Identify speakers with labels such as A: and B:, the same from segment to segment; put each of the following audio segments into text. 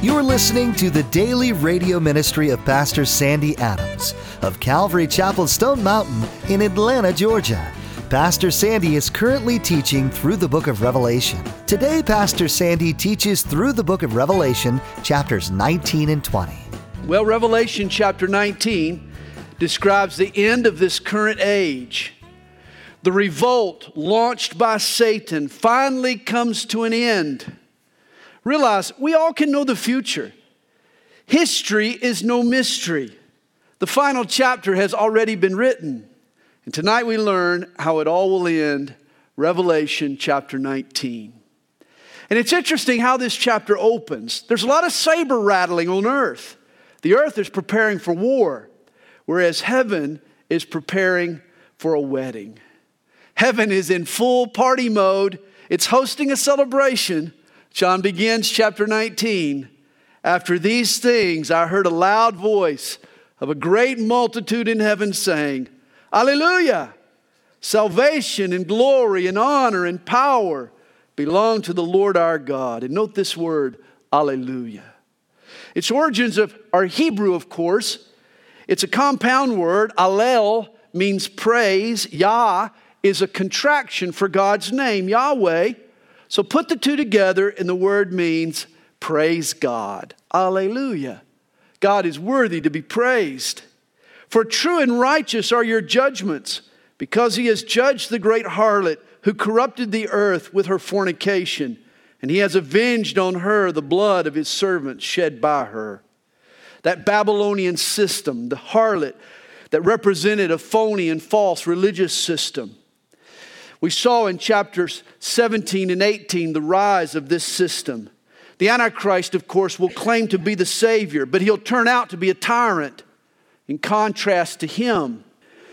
A: You're listening to the daily radio ministry of Pastor Sandy Adams of Calvary Chapel Stone Mountain in Atlanta, Georgia. Pastor Sandy is currently teaching through the book of Revelation. Today, Pastor Sandy teaches through the book of Revelation, chapters 19 and 20.
B: Well, Revelation chapter 19 describes the end of this current age. The revolt launched by Satan finally comes to an end. Realize, we all can know the future. History is no mystery. The final chapter has already been written. And tonight we learn how it all will end, Revelation chapter 19. And it's interesting how this chapter opens. There's a lot of saber rattling on earth. The earth is preparing for war, whereas heaven is preparing for a wedding. Heaven is in full party mode. It's hosting a celebration. John begins chapter 19. After these things, I heard a loud voice of a great multitude in heaven saying, Alleluia! Salvation and glory and honor and power belong to the Lord our God. And note this word, Alleluia. Its origins are Hebrew, of course. It's a compound word. Allel means praise. Yah is a contraction for God's name, Yahweh. So put the two together and the word means praise God. Alleluia. God is worthy to be praised. For true and righteous are your judgments, because he has judged the great harlot who corrupted the earth with her fornication, and he has avenged on her the blood of his servants shed by her. That Babylonian system, the harlot that represented a phony and false religious system. We saw in chapters 17 and 18 the rise of this system. The Antichrist, of course, will claim to be the Savior, but he'll turn out to be a tyrant. In contrast to him,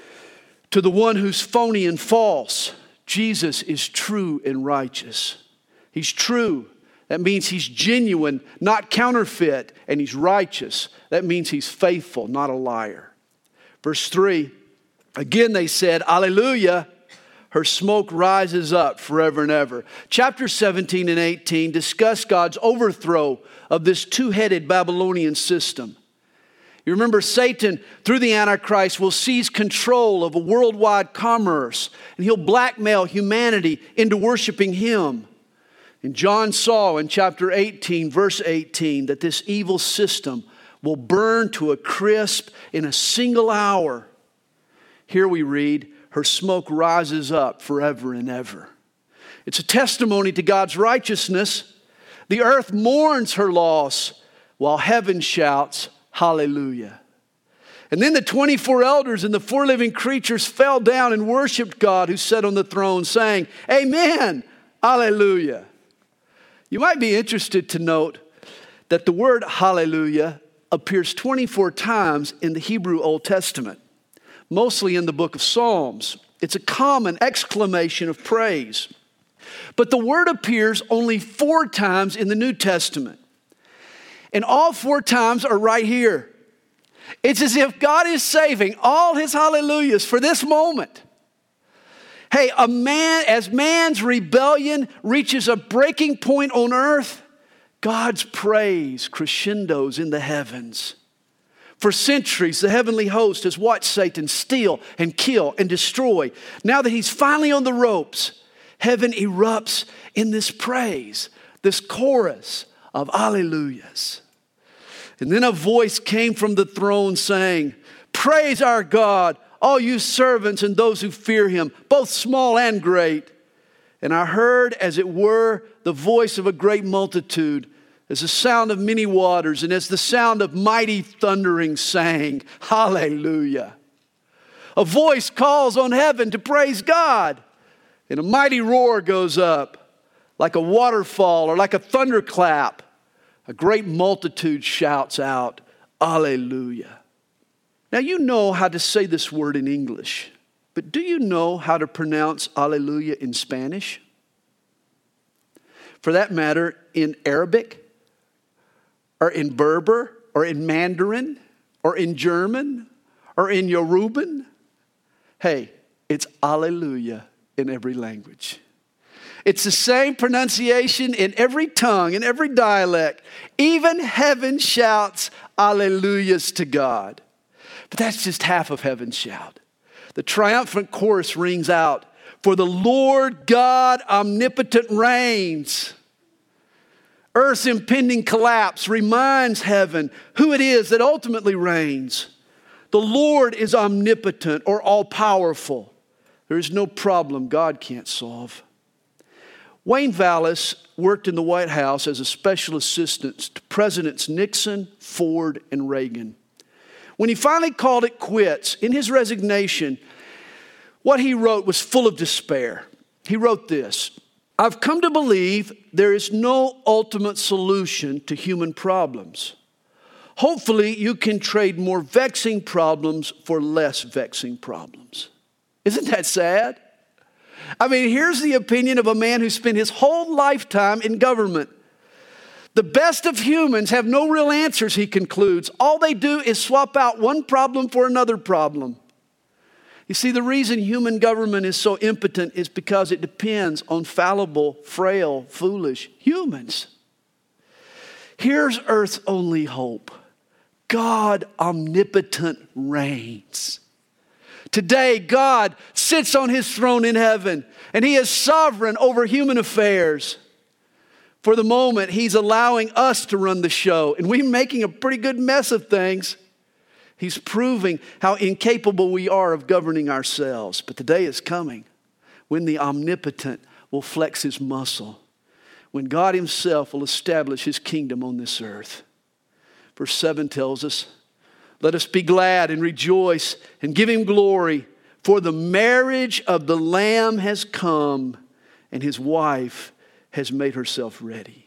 B: to the one who's phony and false, Jesus is true and righteous. He's true. That means he's genuine, not counterfeit, and he's righteous. That means he's faithful, not a liar. Verse 3, again they said, Alleluia. Her smoke rises up forever and ever. Chapter 17 and 18 discuss God's overthrow of this two-headed Babylonian system. You remember Satan, through the Antichrist, will seize control of a worldwide commerce, and he'll blackmail humanity into worshiping him. And John saw in chapter 18, verse 18, that this evil system will burn to a crisp in a single hour. Here we read, her smoke rises up forever and ever. It's a testimony to God's righteousness. The earth mourns her loss while heaven shouts, Hallelujah. And then the 24 elders and the 4 living creatures fell down and worshiped God who sat on the throne, saying, Amen, Hallelujah. You might be interested to note that the word Hallelujah appears 24 times in the Hebrew Old Testament, mostly in the book of Psalms. It's a common exclamation of praise. But the word appears only 4 times in the New Testament. And all 4 times are right here. It's as if God is saving all his hallelujahs for this moment. Hey, as man's rebellion reaches a breaking point on earth, God's praise crescendos in the heavens. For centuries, the heavenly host has watched Satan steal and kill and destroy. Now that he's finally on the ropes, heaven erupts in this praise, this chorus of alleluias. And then a voice came from the throne saying, Praise our God, all you servants and those who fear him, both small and great. And I heard, as it were, the voice of a great multitude, as the sound of many waters, and as the sound of mighty thundering, saying, Hallelujah. A voice calls on heaven to praise God, and a mighty roar goes up, like a waterfall or like a thunderclap. A great multitude shouts out, Alleluia. Now you know how to say this word in English, but do you know how to pronounce Alleluia in Spanish? For that matter, in Arabic, or in Berber, or in Mandarin, or in German, or in Yoruban. Hey, it's Alleluia in every language. It's the same pronunciation in every tongue, in every dialect. Even heaven shouts alleluias to God. But that's just half of heaven's shout. The triumphant chorus rings out, for the Lord God omnipotent reigns. Earth's impending collapse reminds heaven who it is that ultimately reigns. The Lord is omnipotent or all-powerful. There is no problem God can't solve. Wayne Vallis worked in the White House as a special assistant to Presidents Nixon, Ford, and Reagan. When he finally called it quits, in his resignation, what he wrote was full of despair. He wrote this: I've come to believe there is no ultimate solution to human problems. Hopefully, you can trade more vexing problems for less vexing problems. Isn't that sad? I mean, here's the opinion of a man who spent his whole lifetime in government. The best of humans have no real answers, he concludes. All they do is swap out one problem for another problem. You see, the reason human government is so impotent is because it depends on fallible, frail, foolish humans. Here's Earth's only hope. God omnipotent reigns. Today, God sits on his throne in heaven, and he is sovereign over human affairs. For the moment, he's allowing us to run the show, and we're making a pretty good mess of things. He's proving how incapable we are of governing ourselves. But the day is coming when the omnipotent will flex his muscle, when God himself will establish his kingdom on this earth. Verse 7 tells us, let us be glad and rejoice and give him glory, for the marriage of the Lamb has come, and his wife has made herself ready.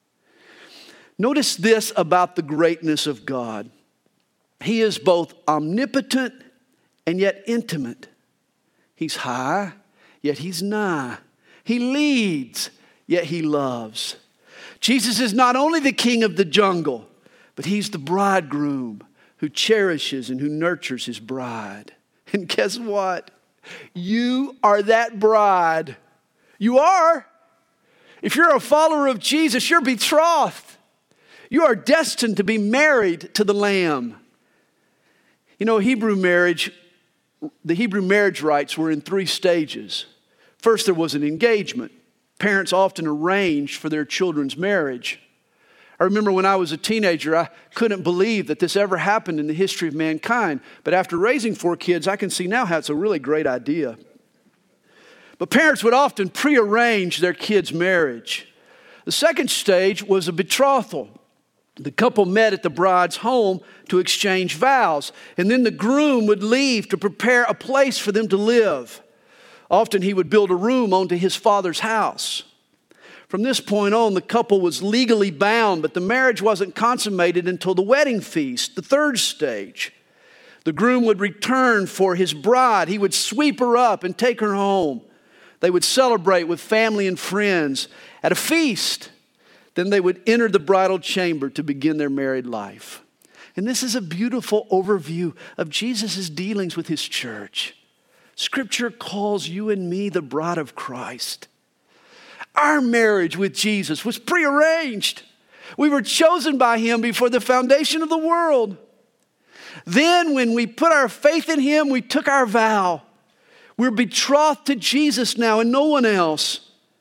B: Notice this about the greatness of God. He is both omnipotent and yet intimate. He's high, yet he's nigh. He leads, yet he loves. Jesus is not only the king of the jungle, but he's the bridegroom who cherishes and who nurtures his bride. And guess what? You are that bride. You are. If you're a follower of Jesus, you're betrothed. You are destined to be married to the Lamb. You know, the Hebrew marriage rites were in 3 stages. First, there was an engagement. Parents often arranged for their children's marriage. I remember when I was a teenager, I couldn't believe that this ever happened in the history of mankind. But after raising 4 kids, I can see now how it's a really great idea. But parents would often prearrange their kids' marriage. The second stage was a betrothal. The couple met at the bride's home to exchange vows, and then the groom would leave to prepare a place for them to live. Often he would build a room onto his father's house. From this point on, the couple was legally bound, but the marriage wasn't consummated until the wedding feast, the third stage. The groom would return for his bride. He would sweep her up and take her home. They would celebrate with family and friends at a feast. Then they would enter the bridal chamber to begin their married life. And this is a beautiful overview of Jesus' dealings with his church. Scripture calls you and me the bride of Christ. Our marriage with Jesus was prearranged. We were chosen by him before the foundation of the world. Then when we put our faith in him, we took our vow. We're betrothed to Jesus now and no one else.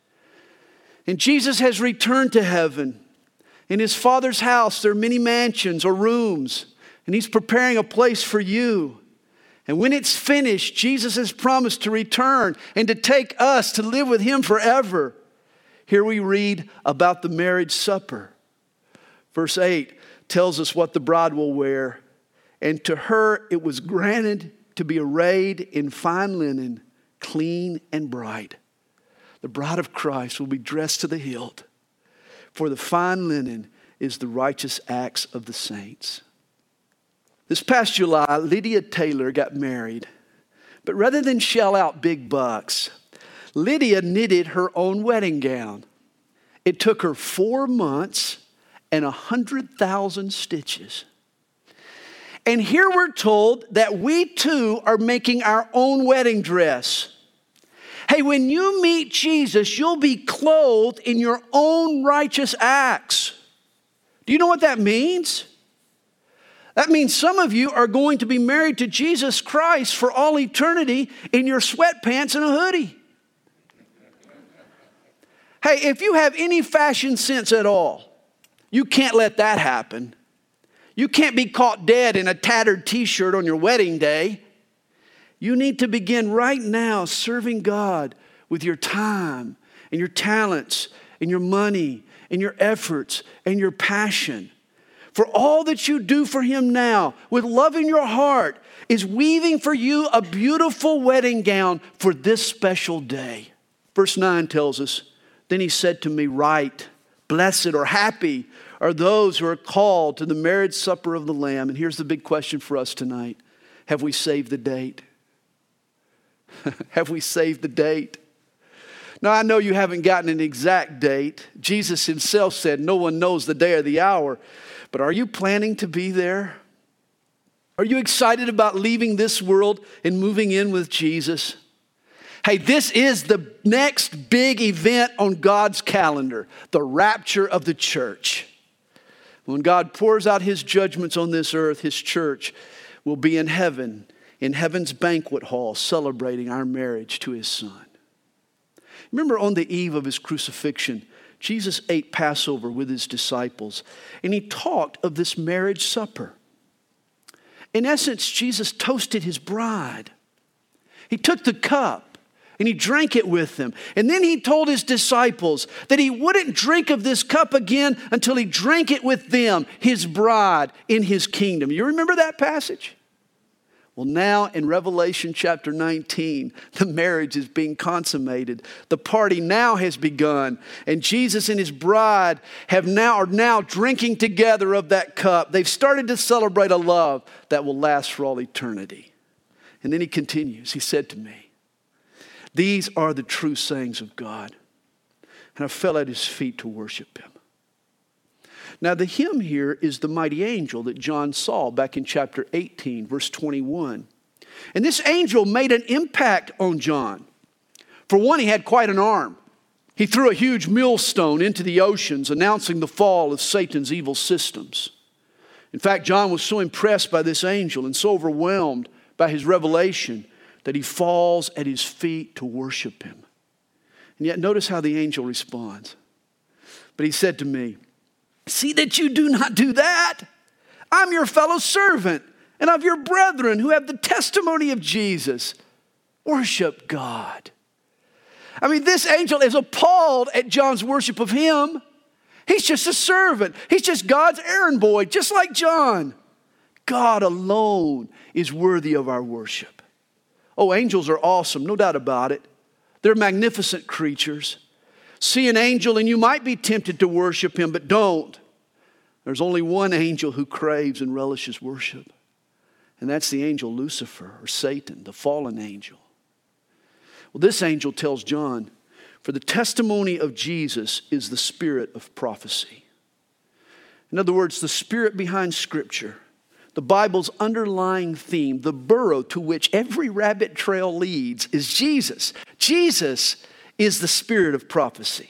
B: And Jesus has returned to heaven. In his Father's house, there are many mansions or rooms, and he's preparing a place for you. And when it's finished, Jesus has promised to return and to take us to live with him forever. Here we read about the marriage supper. Verse 8 tells us what the bride will wear. And to her it was granted to be arrayed in fine linen, clean and bright. The bride of Christ will be dressed to the hilt, for the fine linen is the righteous acts of the saints. This past July, Lydia Taylor got married. But rather than shell out big bucks, Lydia knitted her own wedding gown. It took her 4 months and 100,000 stitches. And here we're told that we too are making our own wedding dress. Hey, when you meet Jesus, you'll be clothed in your own righteous acts. Do you know what that means? That means some of you are going to be married to Jesus Christ for all eternity in your sweatpants and a hoodie. Hey, if you have any fashion sense at all, you can't let that happen. You can't be caught dead in a tattered t-shirt on your wedding day. You need to begin right now serving God with your time and your talents and your money and your efforts and your passion. For all that you do for Him now, with love in your heart, is weaving for you a beautiful wedding gown for this special day. Verse 9 tells us, then He said to me, "Right, blessed or happy are those who are called to the marriage supper of the Lamb." And here's the big question for us tonight. Have we saved the date? Have we saved the date? Now, I know you haven't gotten an exact date. Jesus Himself said, no one knows the day or the hour. But are you planning to be there? Are you excited about leaving this world and moving in with Jesus? Hey, this is the next big event on God's calendar, the rapture of the church. When God pours out His judgments on this earth, His church will be in heaven's banquet hall, celebrating our marriage to His Son. Remember, on the eve of His crucifixion, Jesus ate Passover with His disciples, and He talked of this marriage supper. In essence, Jesus toasted His bride. He took the cup and He drank it with them. And then He told His disciples that He wouldn't drink of this cup again until He drank it with them, His bride, in His kingdom. You remember that passage? Well, now in Revelation chapter 19, the marriage is being consummated. The party now has begun. And Jesus and His bride are now drinking together of that cup. They've started to celebrate a love that will last for all eternity. And then He continues. He said to me, "These are the true sayings of God." And I fell at His feet to worship Him. Now, the hymn here is the mighty angel that John saw back in chapter 18, verse 21. And this angel made an impact on John. For one, he had quite an arm. He threw a huge millstone into the oceans, announcing the fall of Satan's evil systems. In fact, John was so impressed by this angel and so overwhelmed by his revelation that he falls at his feet to worship him. And yet, notice how the angel responds. But he said to me, "See that you do not do that. I'm your fellow servant and of your brethren who have the testimony of Jesus. Worship God." I mean, this angel is appalled at John's worship of him. He's just a servant. He's just God's errand boy, just like John. God alone is worthy of our worship. Oh, angels are awesome, no doubt about it. They're magnificent creatures. See an angel and you might be tempted to worship him, but don't. There's only one angel who craves and relishes worship. And that's the angel Lucifer, or Satan, the fallen angel. Well, this angel tells John, for the testimony of Jesus is the spirit of prophecy. In other words, the spirit behind Scripture, the Bible's underlying theme, the burrow to which every rabbit trail leads, is Jesus. Jesus is the spirit of prophecy.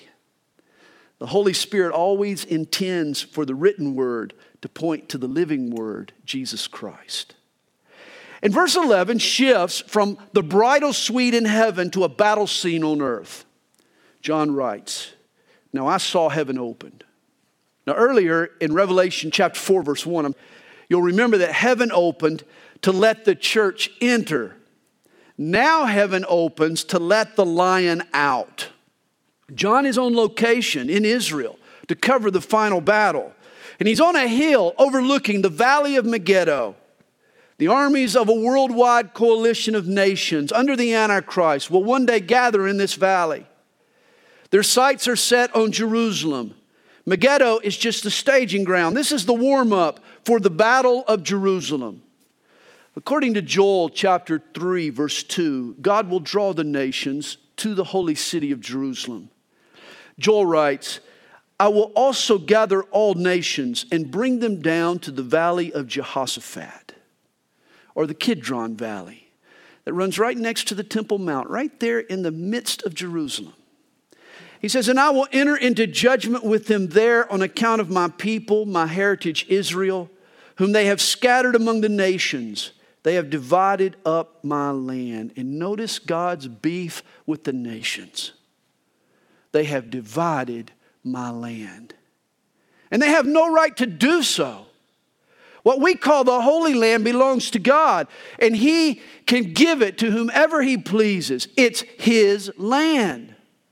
B: The Holy Spirit always intends for the written word to point to the living word, Jesus Christ. And verse 11 shifts from the bridal suite in heaven to a battle scene on earth. John writes, "Now I saw heaven opened." Now earlier in Revelation chapter 4 verse 1, you'll remember that heaven opened to let the church enter. Now heaven opens to let the lion out. John is on location in Israel to cover the final battle. And he's on a hill overlooking the valley of Megiddo. The armies of a worldwide coalition of nations under the Antichrist will one day gather in this valley. Their sights are set on Jerusalem. Megiddo is just the staging ground. This is the warm-up for the battle of Jerusalem. According to Joel chapter 3 verse 2, God will draw the nations to the holy city of Jerusalem. Joel writes, "I will also gather all nations and bring them down to the valley of Jehoshaphat," or the Kidron Valley. that runs right next to the Temple Mount, right there in the midst of Jerusalem. He says, and I will enter into judgment with them there on account of my people, my heritage Israel, whom they have scattered among the nations. They have divided up my land. And notice God's beef with the nations. They have divided my land. And they have no right to do so. What we call the Holy Land belongs to God, and He can give it to whomever He pleases. It's His land.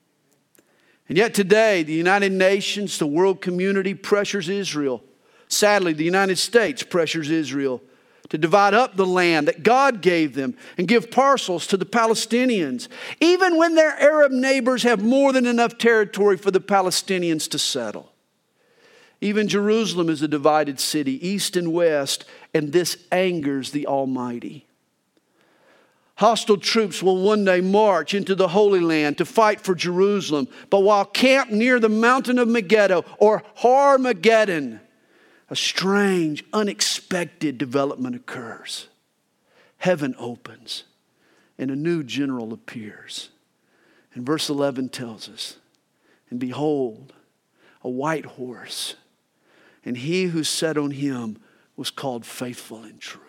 B: And yet today, the United Nations, the world community pressures Israel. Sadly, the United States pressures Israel to divide up the land that God gave them and give parcels to the Palestinians, even when their Arab neighbors have more than enough territory for the Palestinians to settle. Even Jerusalem is a divided city, east and west, and this angers the Almighty. Hostile troops will one day march into the Holy Land to fight for Jerusalem, but while camped near the mountain of Megiddo or Har-Mageddon, a strange, unexpected development occurs. Heaven opens and a new general appears. And verse 11 tells us, and behold, a white horse, and he who sat on him was called Faithful and True.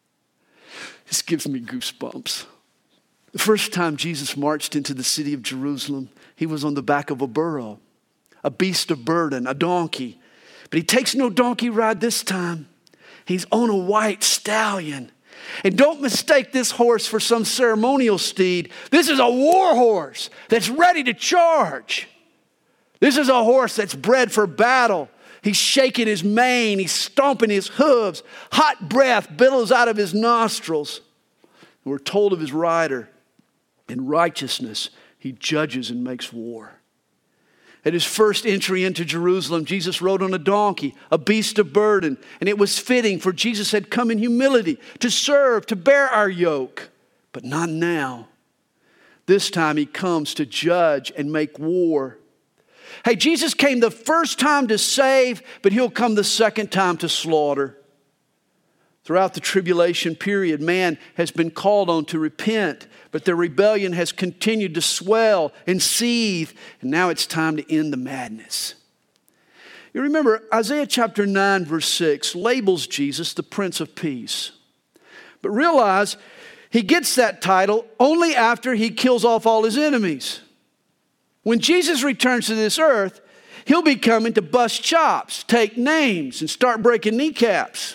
B: This gives me goosebumps. The first time Jesus marched into the city of Jerusalem, he was on the back of a burro, a beast of burden, a donkey. But he takes no donkey ride this time. He's on a white stallion. And don't mistake this horse for some ceremonial steed. This is a war horse that's ready to charge. This is a horse that's bred for battle. He's shaking his mane. He's stomping his hooves. Hot breath billows out of his nostrils. And we're told of his rider. In righteousness, he judges and makes war. At his first entry into Jerusalem, Jesus rode on a donkey, a beast of burden. And it was fitting, for Jesus had come in humility to serve, to bear our yoke. But not now. This time he comes to judge and make war. Hey, Jesus came the first time to save, but he'll come the second time to slaughter. Throughout the tribulation period, man has been called on to repent, but their rebellion has continued to swell and seethe, and now it's time to end the madness. You remember, Isaiah chapter 9, verse 6 labels Jesus the Prince of Peace. But realize, he gets that title only after he kills off all his enemies. When Jesus returns to this earth, he'll be coming to bust chops, take names, and start breaking kneecaps.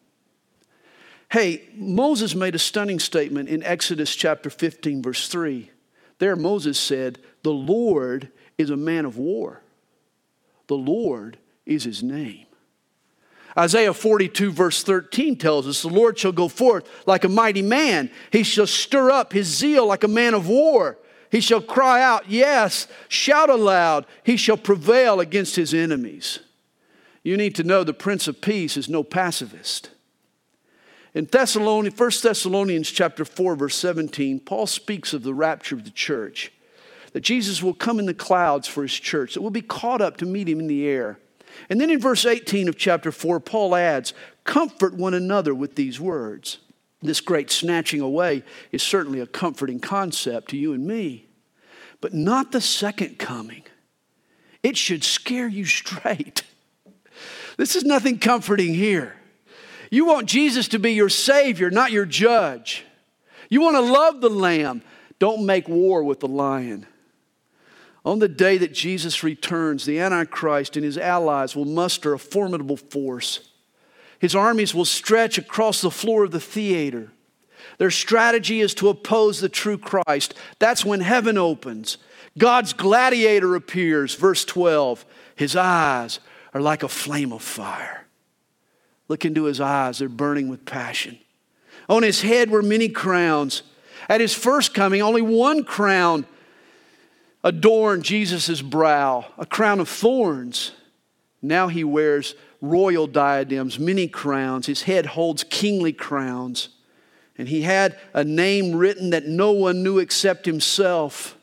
B: Hey, Moses made a stunning statement in Exodus chapter 15, verse 3. There Moses said, the Lord is a man of war. The Lord is his name. Isaiah 42, verse 13 tells us, the Lord shall go forth like a mighty man. He shall stir up his zeal like a man of war. He shall cry out, yes, shout aloud. He shall prevail against his enemies. You need to know the Prince of Peace is no pacifist. In 1 Thessalonians chapter 4, verse 17, Paul speaks of the rapture of the church. That Jesus will come in the clouds for his church. That we'll be caught up to meet him in the air. And then in verse 18 of chapter 4, Paul adds, comfort one another with these words. This great snatching away is certainly a comforting concept to you and me. But not the second coming. It should scare you straight. This is nothing comforting here. You want Jesus to be your Savior, not your judge. You want to love the Lamb. Don't make war with the lion. On the day that Jesus returns, the Antichrist and his allies will muster a formidable force. His armies will stretch across the floor of the theater. Their strategy is to oppose the true Christ. That's when heaven opens. God's gladiator appears, verse 12. His eyes are like a flame of fire. Look into his eyes, they're burning with passion. On his head were many crowns. At his first coming, only one crown adorned Jesus' brow, a crown of thorns. Now he wears royal diadems, many crowns. His head holds kingly crowns. And he had a name written that no one knew except himself.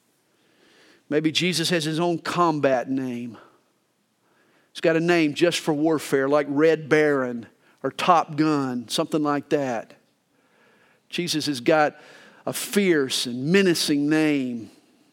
B: Maybe Jesus has his own combat name. He's got a name just for warfare, like Red Baron or Top Gun, something like that. Jesus has got a fierce and menacing name.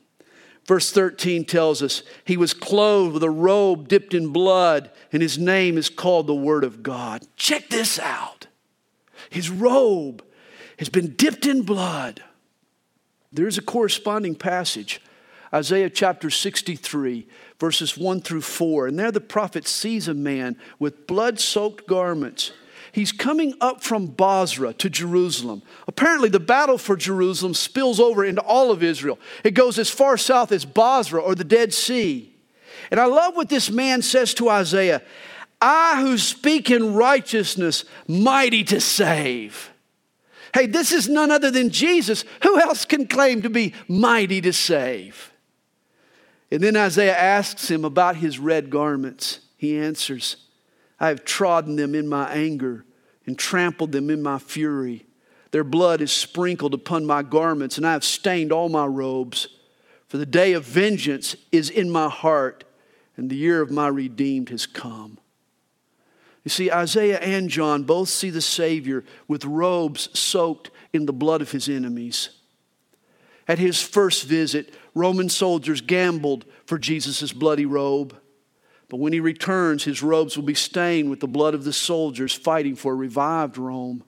B: Verse 13 tells us he was clothed with a robe dipped in blood, and his name is called the Word of God. Check this out. His robe has been dipped in blood. There's a corresponding passage, Isaiah chapter 63, verses 1 through 4. And there the prophet sees a man with blood-soaked garments. He's coming up from Bozrah to Jerusalem. Apparently, the battle for Jerusalem spills over into all of Israel. It goes as far south as Bozrah or the Dead Sea. And I love what this man says to Isaiah. I who speak in righteousness, mighty to save. Hey, this is none other than Jesus. Who else can claim to be mighty to save? And then Isaiah asks him about his red garments. He answers, I have trodden them in my anger and trampled them in my fury. Their blood is sprinkled upon my garments, and I have stained all my robes. For the day of vengeance is in my heart, and the year of my redeemed has come. You see, Isaiah and John both see the Savior with robes soaked in the blood of his enemies. At his first visit, Roman soldiers gambled for Jesus' bloody robe. But when he returns, his robes will be stained with the blood of the soldiers fighting for a revived Rome.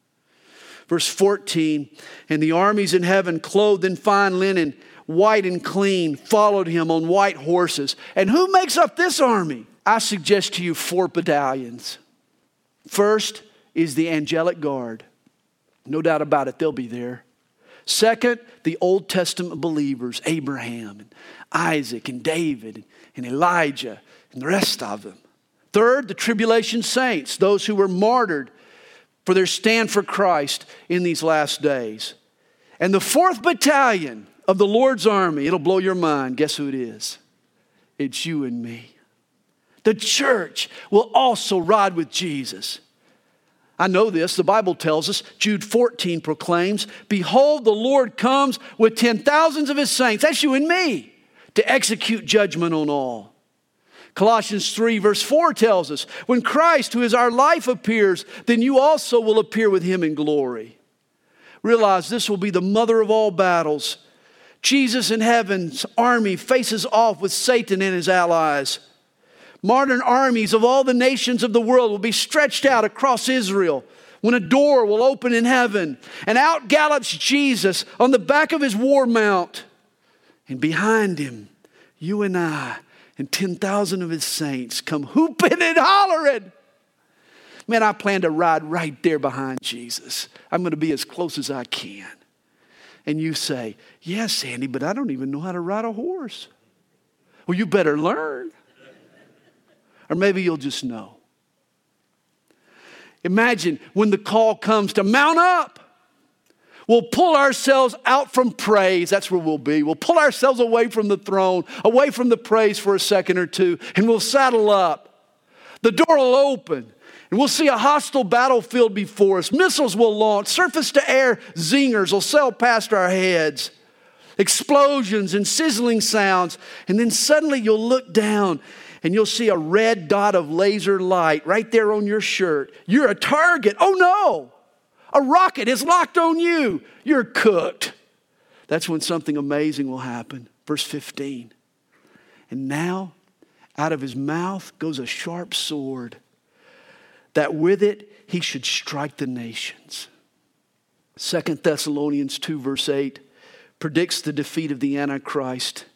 B: Verse 14, and the armies in heaven, clothed in fine linen, white and clean, followed him on white horses. And who makes up this army? I suggest to you 4 battalions. First is the angelic guard. No doubt about it, they'll be there. Second, the Old Testament believers, Abraham and Isaac and David and Elijah and the rest of them. Third, the tribulation saints, those who were martyred for their stand for Christ in these last days. And the 4th battalion of the Lord's army, it'll blow your mind. Guess who it is? It's you and me. The church will also ride with Jesus. I know this. The Bible tells us, Jude 14 proclaims, behold, the Lord comes with 10,000s of his saints. That's you and me, to execute judgment on all. Colossians 3 verse 4 tells us, when Christ, who is our life, appears, then you also will appear with him in glory. Realize this will be the mother of all battles. Jesus in heaven's army faces off with Satan and his allies. Modern armies of all the nations of the world will be stretched out across Israel when a door will open in heaven, and out gallops Jesus on the back of his war mount. And behind him, you and I and 10,000 of his saints come hooping and hollering. Man, I plan to ride right there behind Jesus. I'm going to be as close as I can. And you say, yes, Sandy, but I don't even know how to ride a horse. Well, you better learn. Or maybe you'll just know. Imagine when the call comes to mount up. We'll pull ourselves out from praise. That's where we'll be. We'll pull ourselves away from the throne, away from the praise for a second or two, and we'll saddle up. The door will open, and we'll see a hostile battlefield before us. Missiles will launch. Surface-to-air zingers will sail past our heads. Explosions and sizzling sounds. And then suddenly you'll look down, and you'll see a red dot of laser light right there on your shirt. You're a target. Oh, no. A rocket is locked on you. You're cooked. That's when something amazing will happen. Verse 15. And now, out of his mouth goes a sharp sword, that with it he should strike the nations. 2 Thessalonians 2 verse 8 predicts the defeat of the Antichrist.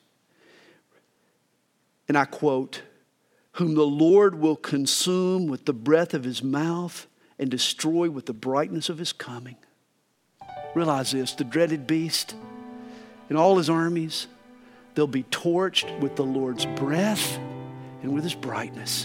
B: And I quote, whom the Lord will consume with the breath of his mouth and destroy with the brightness of his coming. Realize this, the dreaded beast and all his armies, they'll be torched with the Lord's breath and with his brightness.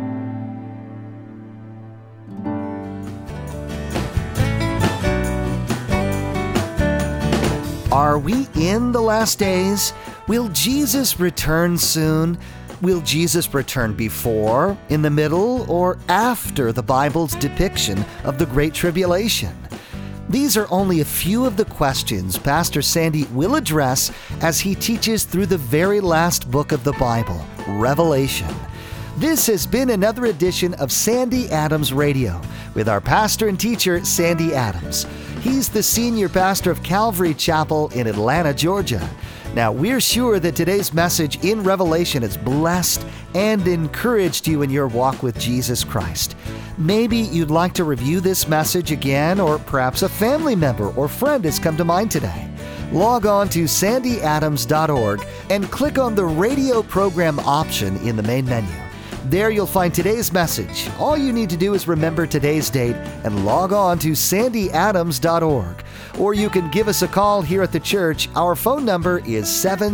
A: Are we in the last days? Will Jesus return soon? Will Jesus return before, in the middle, or after the Bible's depiction of the Great Tribulation? These are only a few of the questions Pastor Sandy will address as he teaches through the very last book of the Bible, Revelation. This has been another edition of Sandy Adams Radio with our pastor and teacher, Sandy Adams. He's the senior pastor of Calvary Chapel in Atlanta, Georgia. Now, we're sure that today's message in Revelation has blessed and encouraged you in your walk with Jesus Christ. Maybe you'd like to review this message again, or perhaps a family member or friend has come to mind today. Log on to sandyadams.org and click on the radio program option in the main menu. There you'll find today's message. All you need to do is remember today's date and log on to sandyadams.org. Or you can give us a call here at the church. Our phone number is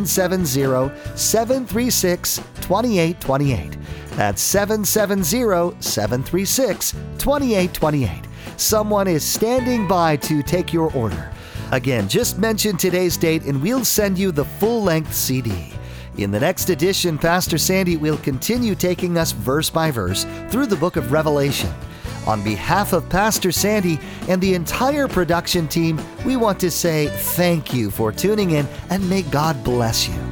A: 770-736-2828. That's 770-736-2828. Someone is standing by to take your order. Again, just mention today's date and we'll send you the full-length CD. In the next edition, Pastor Sandy will continue taking us verse by verse through the book of Revelation. On behalf of Pastor Sandy and the entire production team, we want to say thank you for tuning in and may God bless you.